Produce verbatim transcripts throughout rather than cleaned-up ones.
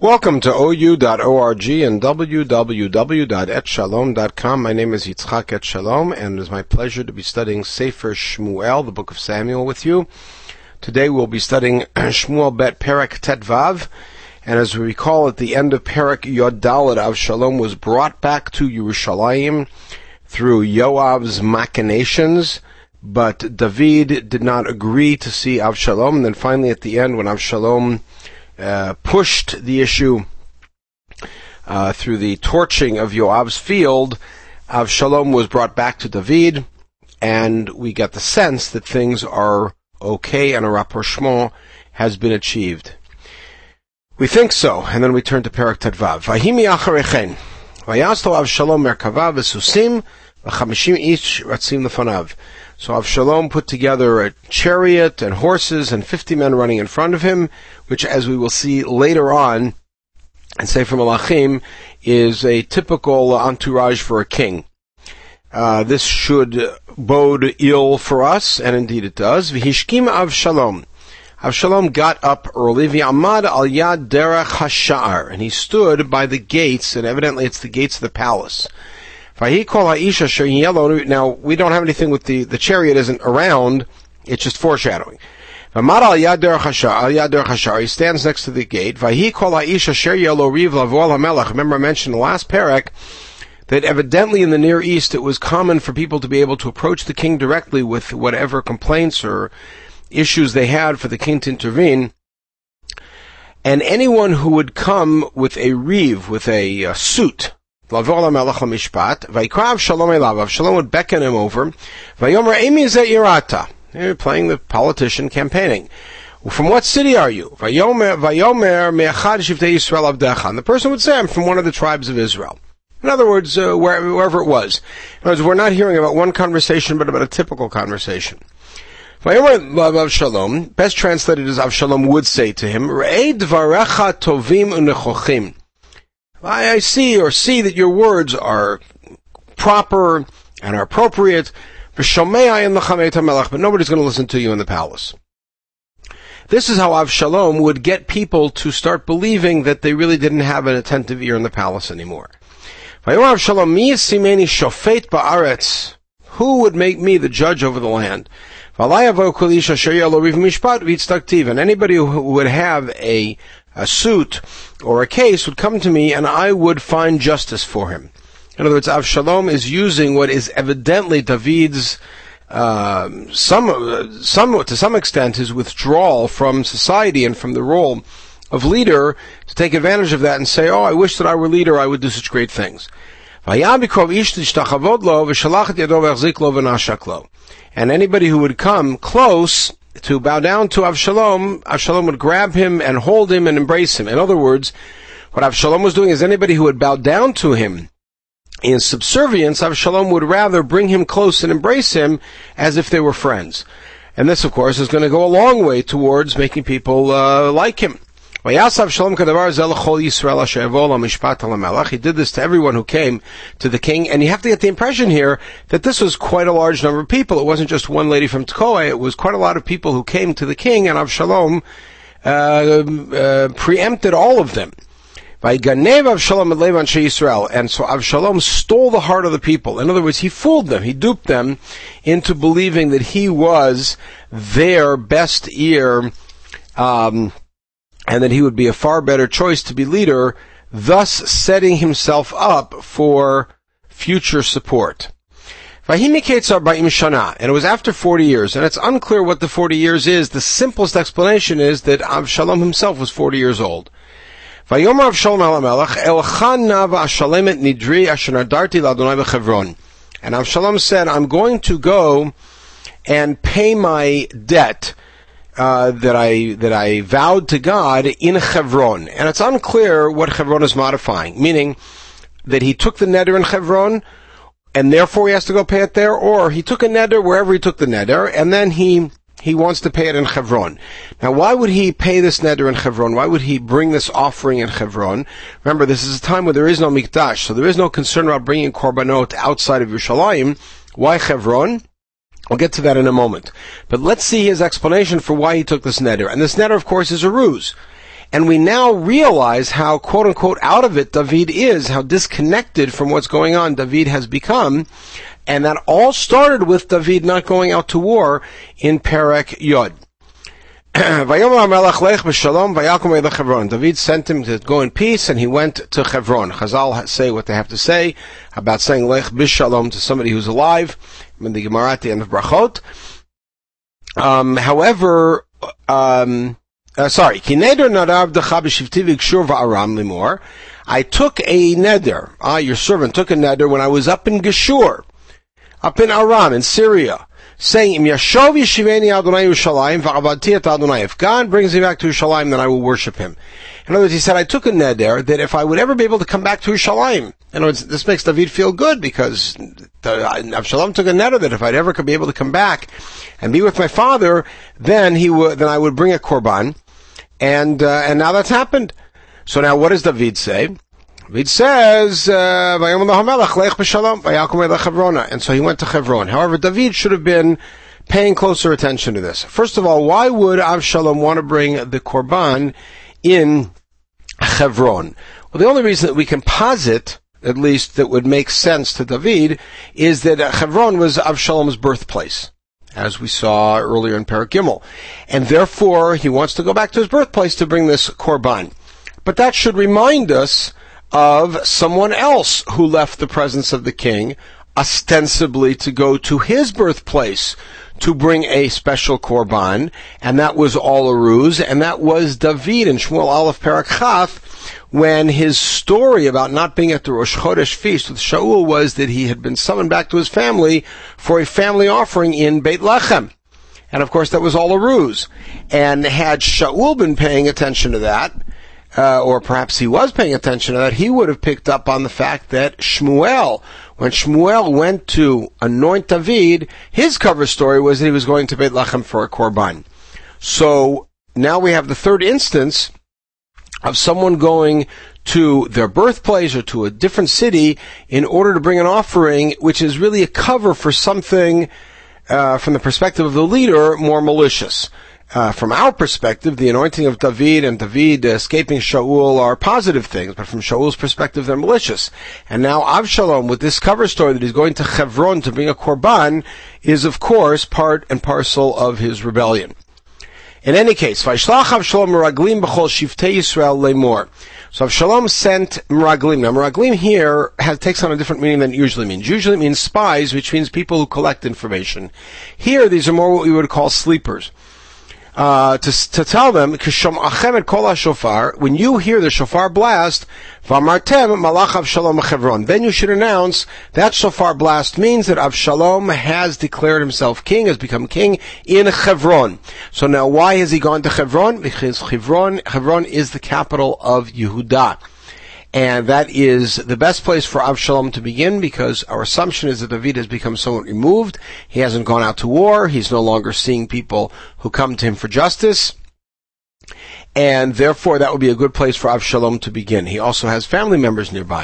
Welcome to O U dot org and w w w dot et shalom dot com. My name is Yitzchak Et Shalom, and it is my pleasure to be studying Sefer Shmuel, the book of Samuel, with you. Today we'll be studying Shmuel Bet Perek Tet Vav, and as we recall, at the end of Perek Yod Dalet, Avshalom was brought back to Yerushalayim through Yoav's machinations, but David did not agree to see Avshalom, and then finally at the end, when Avshalom Uh, pushed the issue uh, through the torching of Yoav's field, Avshalom was brought back to David, and we got the sense that things are okay and a rapprochement has been achieved. We think so, and then we turn to Perek Tet Vav. Vahimi acharechen, vayaslo Avshalom merkava v'susim v'chamishim ish ratzim lefanav. So Avshalom put together a chariot and horses and fifty men running in front of him, which, as we will see later on in Sefer Malachim, is a typical entourage for a king. Uh, this should bode ill for us, and indeed it does. V'hishkim Avshalom. Avshalom got up early, v'amad al yad derech hasha'ar, and he stood by the gates, and evidently it's the gates of the palace. Now, we don't have anything with the, the chariot isn't around, it's just foreshadowing. He stands next to the gate. Remember I mentioned in the last parak that evidently in the Near East it was common for people to be able to approach the king directly with whatever complaints or issues they had for the king to intervene. And anyone who would come with a reeve, with a uh, suit, Avshalom would beckon him over. They're playing the politician campaigning. From what city are you? And the person would say, I'm from one of the tribes of Israel. In other words, uh, wherever, wherever it was. In other words, we're not hearing about one conversation, but about a typical conversation. Avshalom, best translated as Avshalom would say to him, I see or see that your words are proper and are appropriate, but nobody's going to listen to you in the palace. This is how Avshalom would get people to start believing that they really didn't have an attentive ear in the palace anymore. Who would make me the judge over the land? And anybody who would have a a suit or a case would come to me and I would find justice for him. In other words, Avshalom is using what is evidently David's, uh, some, some, to some extent, his withdrawal from society and from the role of leader to take advantage of that and say, oh, I wish that I were leader, I would do such great things. And anybody who would come close to bow down to Avshalom, Avshalom would grab him and hold him and embrace him. In other words, what Avshalom was doing is anybody who would bow down to him in subservience, Avshalom would rather bring him close and embrace him as if they were friends. And this, of course, is going to go a long way towards making people uh, like him. He did this to everyone who came to the king, and you have to get the impression here that this was quite a large number of people. It wasn't just one lady from Tekoa, it was quite a lot of people who came to the king, and Avshalom uh, uh, preempted all of them. And so Avshalom stole the heart of the people. In other words, he fooled them, he duped them into believing that he was their best ear, um, and that he would be a far better choice to be leader, thus setting himself up for future support. And it was after forty years, and it's unclear what the forty years is. The simplest explanation is that Avshalom himself was forty years old. And Avshalom said, I'm going to go and pay my debt Uh, that I that I vowed to God in Hebron, and it's unclear what Hebron is modifying, meaning that he took the neder in Hebron, and therefore he has to go pay it there, or he took a neder wherever he took the neder, and then he he wants to pay it in Hebron. Now, why would he pay this neder in Hebron? Why would he bring this offering in Hebron? Remember, this is a time where there is no mikdash, so there is no concern about bringing korbanot outside of Yerushalayim. Why Hebron? I'll get to that in a moment. But let's see his explanation for why he took this neder. And this neder, of course, is a ruse. And we now realize how, quote unquote, out of it David is, how disconnected from what's going on David has become. And that all started with David not going out to war in Perek Yod. David sent him to go in peace, and he went to Hebron. Chazal say what they have to say about saying lech b'shalom to somebody who's alive, in the Gemara at the end of Brachot. Um, however, um, uh, sorry, I took a neder, ah, your servant took a neder when I was up in Geshur, up in Aram, in Syria, saying, if God brings me back to Yerushalayim, then I will worship him. In other words, he said, I took a neder that if I would ever be able to come back to Yerushalayim, in other words, this makes David feel good, because Avshalom took a neder that if I'd ever be able to come back and be with my father, then he would, then I would bring a korban, and uh, and now that's happened. So now what does David say? David says, uh, and so he went to Hebron. However, David should have been paying closer attention to this. First of all, why would Avshalom want to bring the korban in Hebron? Well, the only reason that we can posit, at least that would make sense to David, is that Hebron was Avshalom's birthplace, as we saw earlier in Perek Gimel. And therefore, he wants to go back to his birthplace to bring this korban. But that should remind us of someone else who left the presence of the king, ostensibly to go to his birthplace to bring a special korban, and that was all a ruse, and that was David in Shmuel Aleph Perek Chaf, when his story about not being at the Rosh Chodesh feast with Shaul was that he had been summoned back to his family for a family offering in Beit Lechem. And of course that was all a ruse. And had Shaul been paying attention to that, Uh, or perhaps he was paying attention to that, he would have picked up on the fact that Shmuel, when Shmuel went to anoint David, his cover story was that he was going to Beit Lechem for a korban. So now we have the third instance of someone going to their birthplace or to a different city in order to bring an offering, which is really a cover for something, uh, from the perspective of the leader, more malicious. Uh, from our perspective, the anointing of David and David escaping Shaul are positive things, but from Shaul's perspective, they're malicious. And now Avshalom, with this cover story that he's going to Hebron to bring a korban, is of course part and parcel of his rebellion. In any case, Vaishlach Avshalom meraglim b'chol shiftei Yisrael lemor. So Avshalom sent meraglim. Now meraglim here has, takes on a different meaning than it usually means. Usually it means spies, which means people who collect information. Here, these are more what we would call sleepers. Uh, to, to tell them, when you hear the shofar blast, then you should announce that shofar blast means that Avshalom has declared himself king, has become king in Hebron. So now why has he gone to Hebron? Because Hebron, Hebron is the capital of Yehudah. And that is the best place for Avshalom to begin, because our assumption is that David has become somewhat removed. He hasn't gone out to war. He's no longer seeing people who come to him for justice. And therefore, that would be a good place for Avshalom to begin. He also has family members nearby.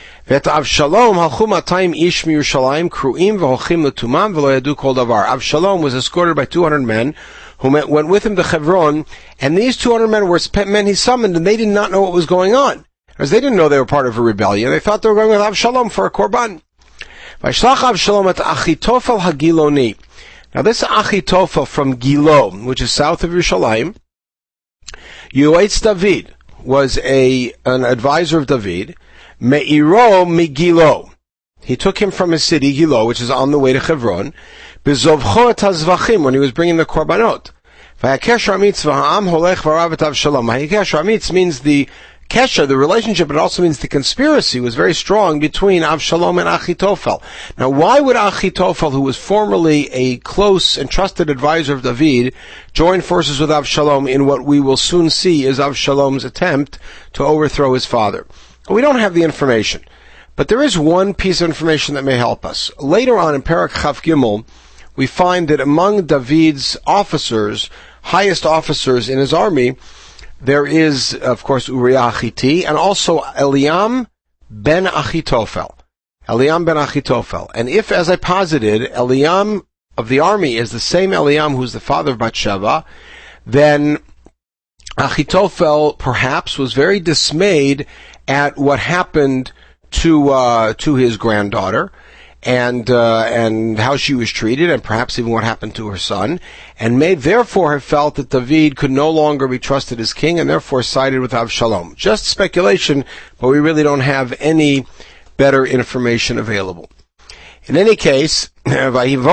Avshalom was escorted by two hundred men who went with him to Hebron, and these two hundred men were men he summoned, and they did not know what was going on. Because they didn't know they were part of a rebellion. They thought they were going with Avshalom for a korban. Vaishlach Avshalom et Achitophel Hagiloni. Now this Achitophel from Gilo, which is south of Yerushalayim, Yoetz David, was a an advisor of David. Me'iro Migilo. He took him from his city, Gilo, which is on the way to Hebron, Bezovcho et Hazvachim, when he was bringing the korbanot. Vayakesh Ramitz v'ha'am holech v'arav et Avshalom. Vayakesh Ramitz means the Kesha, the relationship, it also means the conspiracy was very strong between Avshalom and Achitophel. Now, why would Achitophel, who was formerly a close and trusted advisor of David, join forces with Avshalom in what we will soon see is Avshalom's attempt to overthrow his father? We don't have the information, but there is one piece of information that may help us. Later on in Perek Chaf Gimel, we find that among David's officers, highest officers in his army, there is, of course, Uriah Hachiti, and also Eliam ben Achitophel. Eliam ben Achitophel. And if, as I posited, Eliam of the army is the same Eliam who's the father of Bathsheba, then Achitophel perhaps was very dismayed at what happened to uh, to his granddaughter, and uh, and how she was treated, and perhaps even what happened to her son, and may therefore have felt that David could no longer be trusted as king, and therefore sided with Avshalom. Just speculation, but we really don't have any better information available. In any case, so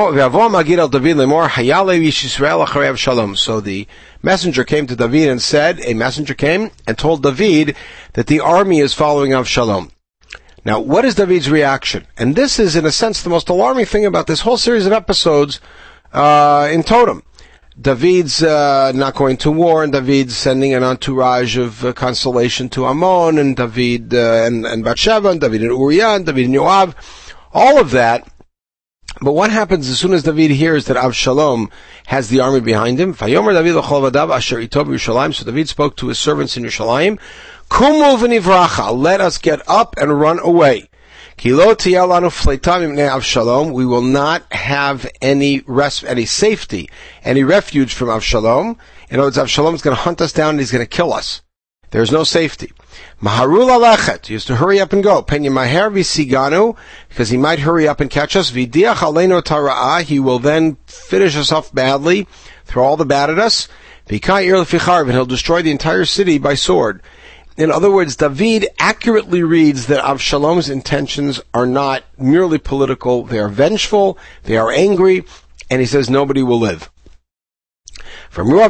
the messenger came to David and said, a messenger came and told David that the army is following Avshalom. Now, what is David's reaction? And this is, in a sense, the most alarming thing about this whole series of episodes uh, in Totem. David's uh, not going to war, and David's sending an entourage of uh, consolation to Ammon, and David uh, and, and Bathsheba, and David and Uriah, and David and Yoav, all of that. But what happens as soon as David hears that Avshalom has the army behind him? So David spoke to his servants in Yerushalayim, Kumu v'nivracha, let us get up and run away. We will not have any rest, any safety, any refuge from Avshalom. In other words, Avshalom is going to hunt us down and he's going to kill us. There's no safety. Maharul alechet, he used to hurry up and go. Penya maher v'siganu, because he might hurry up and catch us. V'diach aleinu tara'ah, he will then finish us off badly, throw all the bad at us. V'ka'ir l'ficharv, and he'll destroy the entire city by sword. In other words, David accurately reads that Avshalom's intentions are not merely political, they are vengeful, they are angry, and he says nobody will live. So they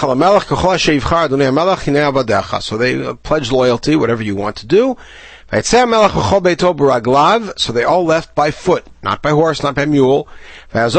uh, pledge loyalty, whatever you want to do. So they all left by foot, not by horse, not by mule. And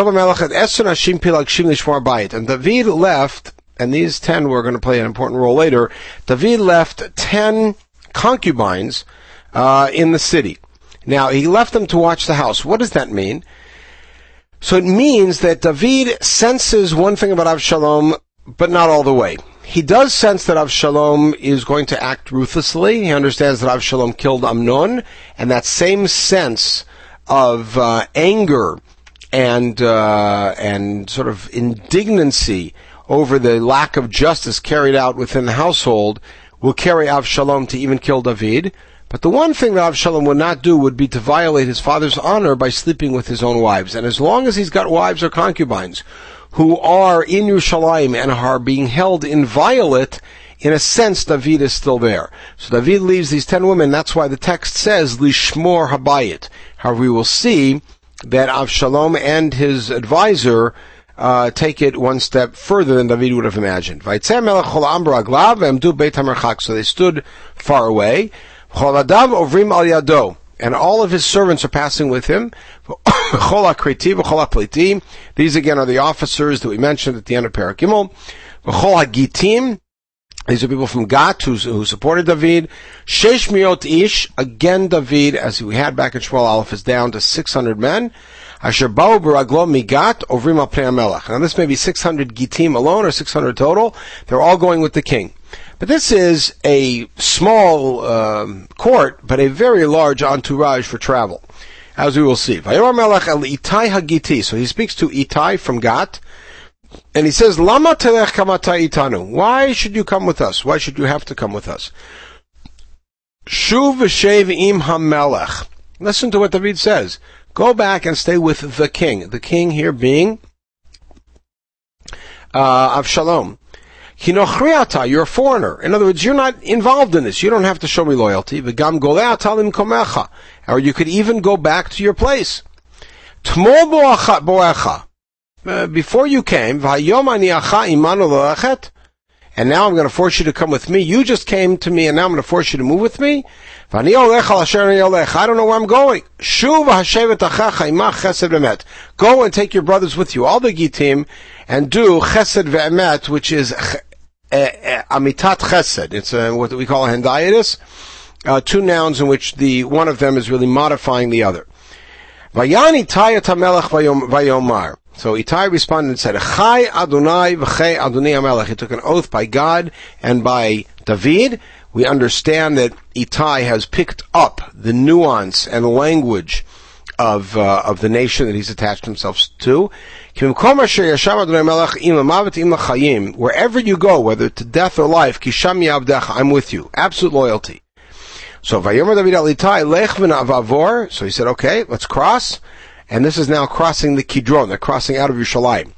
David left, and these ten were going to play an important role later. David left ten concubines uh, in the city. Now, he left them to watch the house. What does that mean? So it means that David senses one thing about Avshalom, but not all the way. He does sense that Avshalom is going to act ruthlessly. He understands that Avshalom killed Amnon, and that same sense of uh, anger and uh, and sort of indignancy over the lack of justice carried out within the household will carry Avshalom to even kill David. But the one thing that Avshalom would not do would be to violate his father's honor by sleeping with his own wives. And as long as he's got wives or concubines who are in Yerushalayim and are being held inviolate, in a sense, David is still there. So David leaves these ten women. That's why the text says, Lishmor Habayit. However, we will see that Avshalom and his advisor Uh, take it one step further than David would have imagined. So they stood far away. And all of his servants are passing with him. These again are the officers that we mentioned at the end of Perek Gimel. These are people from Gat who, who supported David. Shesh miot ish, again David, as we had back in Shmuel Aleph, is down to six hundred men. Asher ba'u b'raglo migat ovrim al pnei hamelech. Now this may be six hundred gitim alone or six hundred total. They're all going with the king. But this is a small um, court, but a very large entourage for travel, as we will see. Vayomer melech el Itai hagiti. So he speaks to Itai from Gat, and he says, Lama telech kamata itanu. Why should you come with us? Why should you have to come with us? Shuv v'shev im hamelech. Listen to what David says. Go back and stay with the king. The king here being uh, Avshalom. Hinochriata, you're a foreigner. In other words, you're not involved in this. You don't have to show me loyalty. V'gam golea talim komecha. Or you could even go back to your place. Tmo boecha. Uh, before you came, v'hayom ani acha imanu lelechet. And now I'm going to force you to come with me. You just came to me, and now I'm going to force you to move with me. I don't know where I'm going. Go and take your brothers with you, all the Gitim, and do chesed ve'emet, which is amitat chesed. It's a, what we call a hendiatus. Uh, two nouns in which the one of them is really modifying the other. Vayani Itai hamelech vayomar. So Itai responded and said, Chai Adonai v'chei Adonai hamelech. He took an oath by God and by David. We understand that Itai has picked up the nuance and language of uh, of the nation that he's attached himself to. Wherever you go, whether to death or life, I'm with you. Absolute loyalty. So so he said, okay, let's cross. And this is now crossing the Kidron. They're crossing out of Yerushalayim.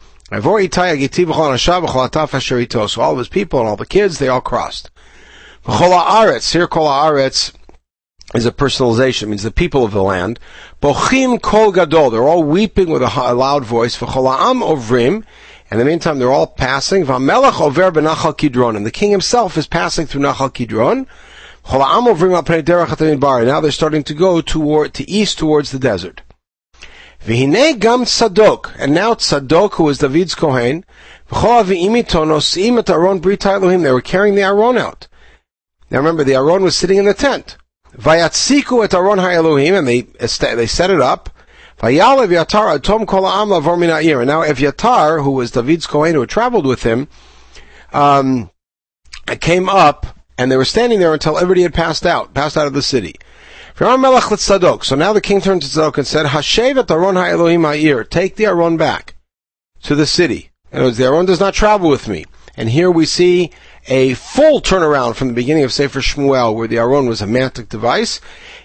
So all of his people and all the kids, they all crossed. Here, Kol Haaretz is a personalization. It means the people of the land. Bochim Kol Gadol. They're all weeping with a loud voice. V'chol ha'am ovrim. In the meantime, they're all passing. V'melech over b'Nachal Kidron. And the king himself is passing through Nachal Kidron. V'chol ha'am ovrim al pnei derech hamidbar. Now they're starting to go toward, to east towards the desert. V'hinei gam Tzadok. And now Tzadok, who was David's Kohen, v'chol ha'vi'im ito nosim et aron brit ha'Elohim. They were carrying the Aron out. Now remember, the Aron was sitting in the tent. Vayatziku et Aron ha'Elohim, and they they set it up. Vayal Evyatar atom kol ha'am lavor min ha'ir. And now Evyatar, who was David's Kohen, who had traveled with him, um, came up, and they were standing there until everybody had passed out, passed out of the city. So now the king turned to Tzadok and said, Hashev et Aron ha'Elohim ha'ir. Take the Aron back to the city. In other words, the Aron does not travel with me. And here we see a full turnaround from the beginning of Sefer Shmuel, where the Aron was a mantic device.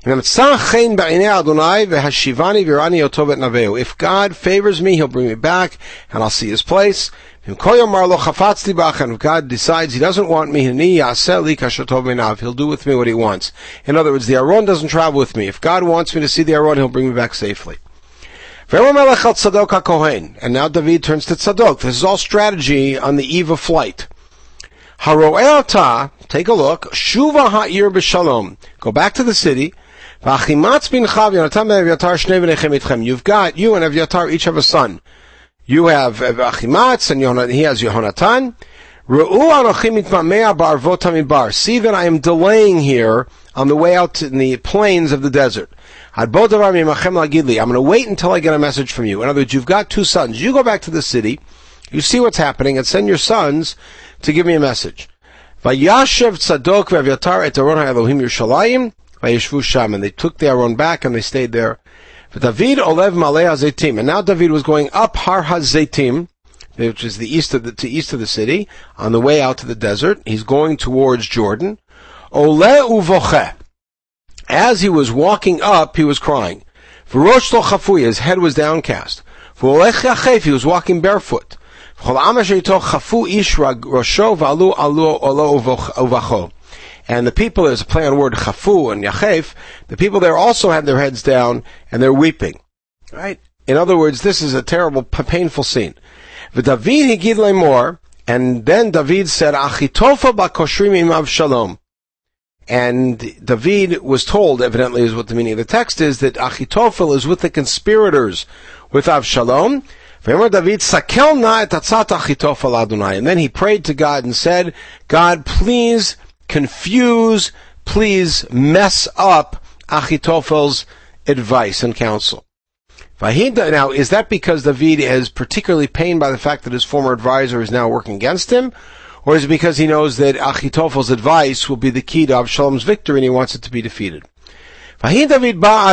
If God favors me, he'll bring me back, and I'll see his place. And if God decides he doesn't want me, he'll do with me what he wants. In other words, the Aron doesn't travel with me. If God wants me to see the Aron, he'll bring me back safely. And now David turns to Tzadok. This is all strategy on the eve of flight. Haro'e'ata, take a look. Shuva ha'ir b'shalom. Go back to the city. V'achimatz bin chav Yonatan ve'Evyatar shnei v'nechem itchem. You've got, you and Evyatar each have a son. You have Achimatz, and he has Yehonatan. Re'u anochi mitmamea ba'arvot hamidbar. See that I am delaying here on the way out in the plains of the desert. I'm going to wait until I get a message from you. In other words, you've got two sons. You go back to the city, you see what's happening, and send your sons to give me a message. Vayashev Tzadok ve'Evyatar et Aron ha'Elohim Yerushalayim vayeshvu sham. And they took the Aron back and they stayed there. David olev malei haZeitim. And now David was going up Har HaZeitim, which is the east of the, to east of the city, on the way out to the desert. He's going towards Jordan. Ole uvocheh. As he was walking up, he was crying. V'rosh lo chafui, his head was downcast. V'olech yachef, he was walking barefoot. And the people, there's a play on word chafu and yachef, the people there also had their heads down and they're weeping. Right? In other words, this is a terrible, painful scene. V'David higid lemor, and then David said, Achitophel ba'koshrim imav shalom. And David was told, evidently is what the meaning of the text is, that Achitophel is with the conspirators with Avshalom. David sakel na et atzat Achitophel Adonai. And then he prayed to God and said, God, please confuse, please mess up Achitophel's advice and counsel. Now, is that because David is particularly pained by the fact that his former advisor is now working against him? Or is it because he knows that Achitophel's advice will be the key to Avshalom's victory and he wants it to be defeated? Evidently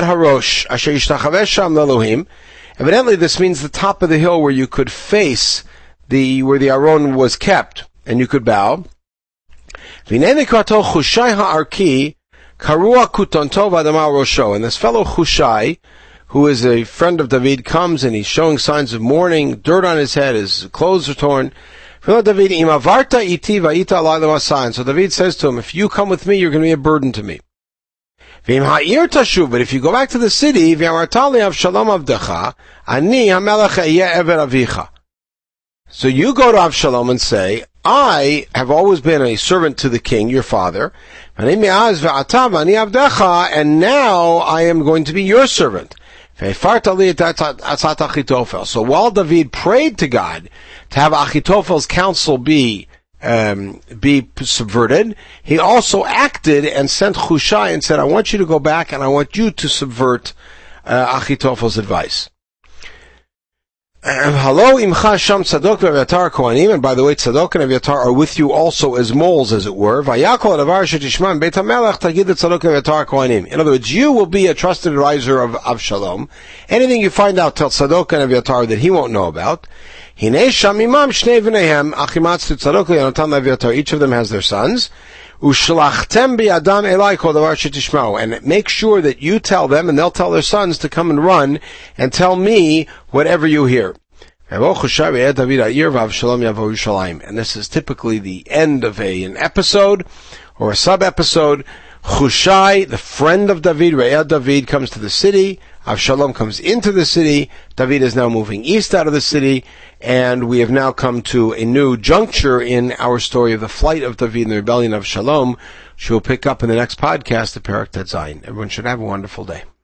this means the top of the hill where you could face the, where the Aron was kept, and you could bow. And this fellow Hushai, who is a friend of David, comes and he's showing signs of mourning, dirt on his head, his clothes are torn. So David says to him, if you come with me, you're going to be a burden to me. But if you go back to the city, so you go to Avshalom and say, I have always been a servant to the king, your father, and now I am going to be your servant. So while David prayed to God to have Achitophel's counsel be um, be subverted, he also acted and sent Hushai and said, I want you to go back and I want you to subvert uh, Achitophel's advice. Hello, Imcha Sham Tzadok v'Aviatar Kohanim, and by the way, Tzadok and Aviatar are with you also as moles, as it were. Vayakol adavar shetishman Beit HaMelech tagid Tzadok and Aviatar Kohanim. In other words, you will be a trusted advisor of Avshalom. Anything you find out, tell Tzadok and Aviatar that he won't know about. Hinei sham imam shnei v'neihem achimatz to Tzadok v'Yonatan Aviatar. Each of them has their sons. Ushlachtem bi'adam elai kol davar shetishmau. And make sure that you tell them, and they'll tell their sons to come and run and tell me whatever you hear. And this is typically the end of a, an episode or a sub-episode. Chushai, the friend of David, Re'ed David, comes to the city. Avshalom comes into the city. David is now moving east out of the city. And we have now come to a new juncture in our story of the flight of David and the rebellion of Avshalom, which we'll pick up in the next podcast, the Perek Tet Zayin. Everyone should have a wonderful day.